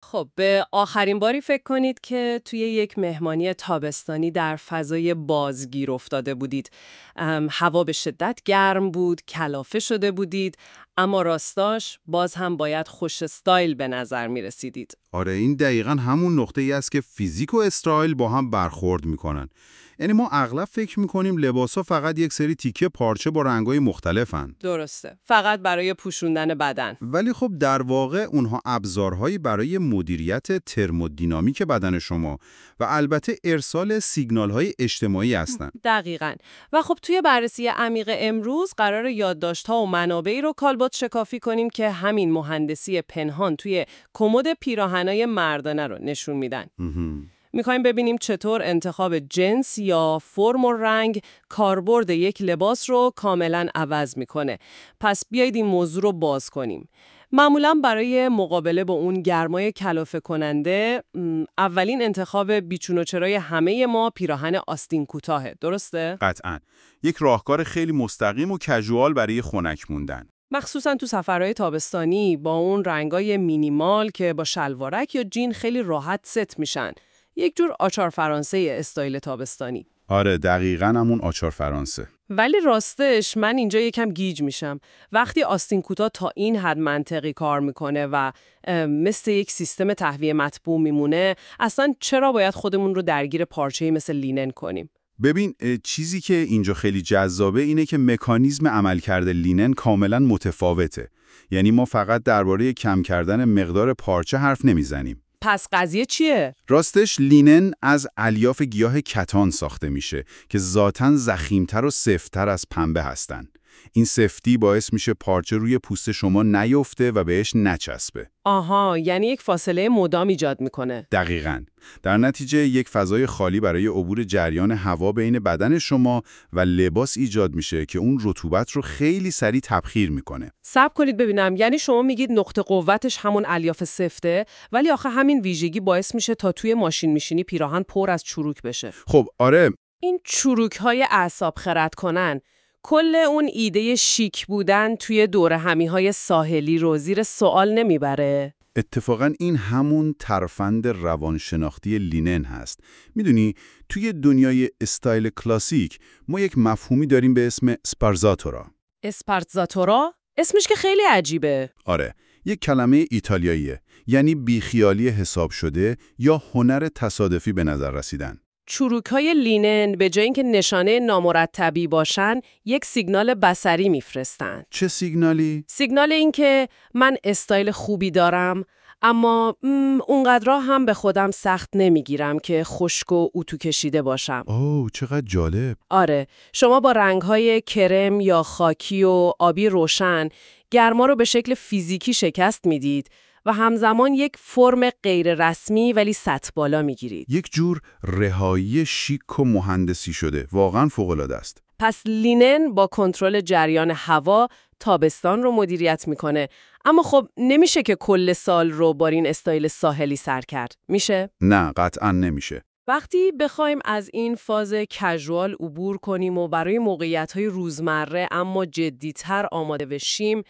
خب به آخرین باری فکر کنید که توی یک مهمانی تابستانی در فضای بازگیر افتاده بودید. هوا به شدت گرم بود، کلافه شده بودید، اما راستاش باز هم باید خوش استایل به نظر می رسیدید. آره، این دقیقاً همون نقطه‌ای است که فیزیک و استایل با هم برخورد میکنن. یعنی ما اغلب فکر میکنیم لباسا فقط یک سری تیکه پارچه با رنگ‌های مختلفن. درسته، فقط برای پوشوندن بدن. ولی خب در واقع اونها ابزارهایی برای مدیریت ترمودینامیک بدن شما و البته ارسال سیگنال‌های اجتماعی هستند. دقیقاً. و خب توی بررسی عمیق امروز قرار یادداشت‌ها و منابعی رو کالبد شکافی کنیم که همین مهندسی پنهان توی کمد پیراهنای مردانه رو نشون میدن. میخوایم ببینیم چطور انتخاب جنس یا فرم و رنگ کاربرد یک لباس رو کاملا عوض میکنه. پس بیایید این موضوع رو باز کنیم. معمولا برای مقابله با اون گرمای کلافه کننده اولین انتخاب بیچون و چرای همه ما پیراهن آستین کوتاهه، درسته؟ قطعاً. یک راهکار خیلی مستقیم و کژوال برای خنک موندن. مخصوصا تو سفرهای تابستانی با اون رنگای مینیمال که با شلوارک یا جین خیلی راحت ست میشن. یک جور آچار فرانسه استایل تابستانی. آره، دقیقاً همون آچار فرانسه. ولی راستش من اینجا یکم گیج میشم. وقتی آستین کوتاه تا این حد منطقی کار میکنه و مثل یک سیستم تهویه مطبوع میمونه، اصلا چرا باید خودمون رو درگیر پارچه‌ای مثل لینن کنیم؟ ببین، چیزی که اینجا خیلی جذابه اینه که مکانیزم عملکرد لینن کاملاً متفاوته. یعنی ما فقط درباره کم کردن مقدار پارچه حرف نمیزنیم. پس قضیه چیه؟ راستش لینن از الیاف گیاه کتان ساخته میشه که ذاتاً ضخیم‌تر و سفت‌تر از پنبه هستن. این سفتی باعث میشه پارچه روی پوست شما نیفته و بهش نچسبه. آها، یعنی یک فاصله مدام ایجاد میکنه. دقیقاً. در نتیجه یک فضای خالی برای عبور جریان هوا بین بدن شما و لباس ایجاد میشه که اون رطوبت رو خیلی سریع تبخیر میکنه. صبر کنید ببینم، یعنی شما میگید نقطه قوتش همون الیاف سفته، ولی آخه همین ویژگی باعث میشه تا توی ماشین میشینی پیراهن پر از چروک بشه. خب آره. این چروک‌های اعصاب خرد کنن کل اون ایده شیک بودن توی دوره همی‌های ساحلی رو زیر سوال نمیبره؟ اتفاقاً این همون ترفند روانشناختی لینن هست. میدونی توی دنیای استایل کلاسیک ما یک مفهومی داریم به اسم اسپارزاتورا. اسپارزاتورا؟ اسمش که خیلی عجیبه. آره، یک کلمه ایتالیاییه، یعنی بیخیالی حساب شده یا هنر تصادفی به نظر رسیدن. چروک‌های لینن به جای اینکه نشانه نامرتبی باشن، یک سیگنال بصری میفرستن. چه سیگنالی؟ سیگنال این که من استایل خوبی دارم، اما اونقدرها هم به خودم سخت نمیگیرم که خشک و اتو کشیده باشم. اوه، چقدر جالب. آره، شما با رنگ‌های کرم یا خاکی و آبی روشن گرما رو به شکل فیزیکی شکست میدید و همزمان یک فرم غیر رسمی ولی سطح بالا میگیرید. یک جور رهایی شیک و مهندسی شده. واقعاً فوق‌العاده است. پس لینن با کنترل جریان هوا تابستان رو مدیریت میکنه، اما خب نمیشه که کل سال رو با این استایل ساحلی سر کرد. میشه؟ نه، قطعاً نمیشه. وقتی بخوایم از این فاز کژوال عبور کنیم و برای موقعیت‌های روزمره اما جدی‌تر آماده بشیم،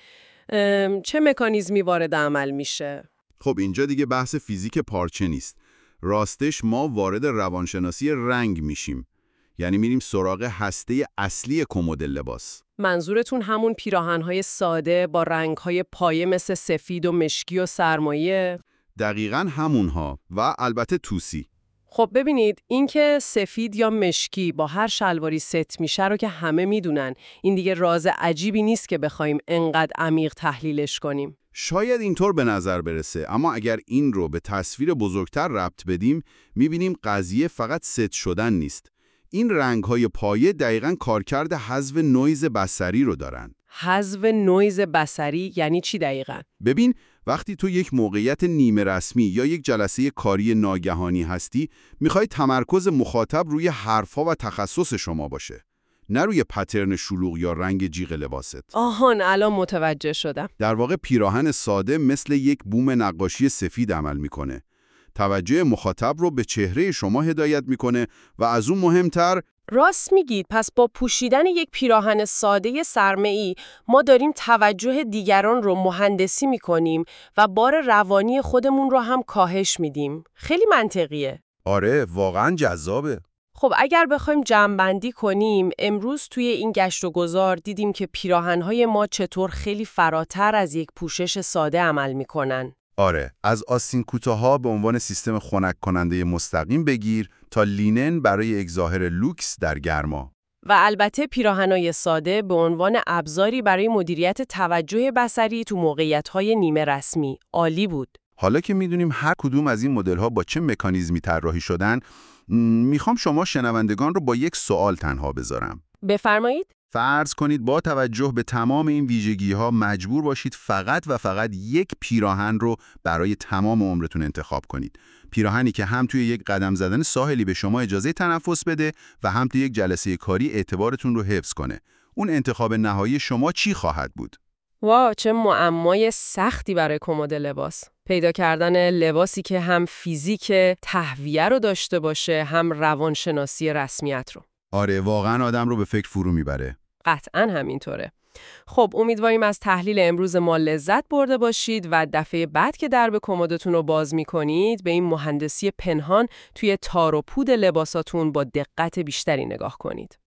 چه مکانیزمی وارد عمل میشه؟ خب اینجا دیگه بحث فیزیک پارچه نیست. راستش ما وارد روانشناسی رنگ میشیم. یعنی میریم سراغ هسته اصلی کمد لباس. منظورتون همون پیراهن‌های ساده با رنگ‌های پایه مثل سفید و مشکی و سرمایه؟ دقیقاً همونها و البته توسی. خب ببینید، این که سفید یا مشکی با هر شلواری ست میشه رو که همه میدونن. این دیگه راز عجیبی نیست که بخوایم انقدر عمیق تحلیلش کنیم. شاید اینطور به نظر برسه، اما اگر این رو به تصویر بزرگتر ربط بدیم، میبینیم قضیه فقط ست شدن نیست. این رنگ‌های پایه دقیقاً کارکرد حذف نویز بصری رو دارن. حذف نویز بصری یعنی چی دقیقاً؟ ببین، وقتی تو یک موقعیت نیمه رسمی یا یک جلسه کاری ناگهانی هستی، میخوای تمرکز مخاطب روی حرفا و تخصص شما باشه، نه روی پترن شلوغ یا رنگ جیغ لباست. آهان، الان متوجه شدم. در واقع پیراهن ساده مثل یک بوم نقاشی سفید عمل میکنه. توجه مخاطب رو به چهره شما هدایت میکنه و از اون مهمتر راست میگید. پس با پوشیدن یک پیراهن ساده سرمه‌ای ما داریم توجه دیگران رو مهندسی میکنیم و بار روانی خودمون رو هم کاهش میدیم. خیلی منطقیه. آره، واقعا جذابه. خب اگر بخوایم جمع‌بندی کنیم، امروز توی این گشت و گذار دیدیم که پیراهن‌های ما چطور خیلی فراتر از یک پوشش ساده عمل میکنن. آره، از آستین کوتاها به عنوان سیستم خنک کننده مستقیم بگیر تا لینن برای یک ظاهر لوکس در گرما. و البته پیراهنای ساده به عنوان ابزاری برای مدیریت توجه بصری تو موقعیت‌های نیمه رسمی. عالی بود. حالا که میدونیم هر کدوم از این مدل‌ها با چه مکانیزمی طراحی شدن، میخوام شما شنوندگان رو با یک سوال تنها بذارم. بفرمایید. فرض کنید با توجه به تمام این ویژگی‌ها مجبور باشید فقط و فقط یک پیراهن رو برای تمام عمرتون انتخاب کنید. پیراهنی که هم توی یک قدم زدن ساحلی به شما اجازه تنفس بده و هم توی یک جلسه کاری اعتبارتون رو حفظ کنه. اون انتخاب نهایی شما چی خواهد بود؟ واو، چه معمای سختی برای کمد لباس. پیدا کردن لباسی که هم فیزیک تهویه رو داشته باشه، هم روانشناسی رسمیت رو. آره، واقعا آدم رو به فکر فرو میبره. قطعاً همینطوره. خب امیدواریم از تحلیل امروز ما لذت برده باشید و دفعه بعد که درب کمدتون رو باز می‌کنید به این مهندسی پنهان توی تار و پود لباساتون با دقت بیشتری نگاه کنید.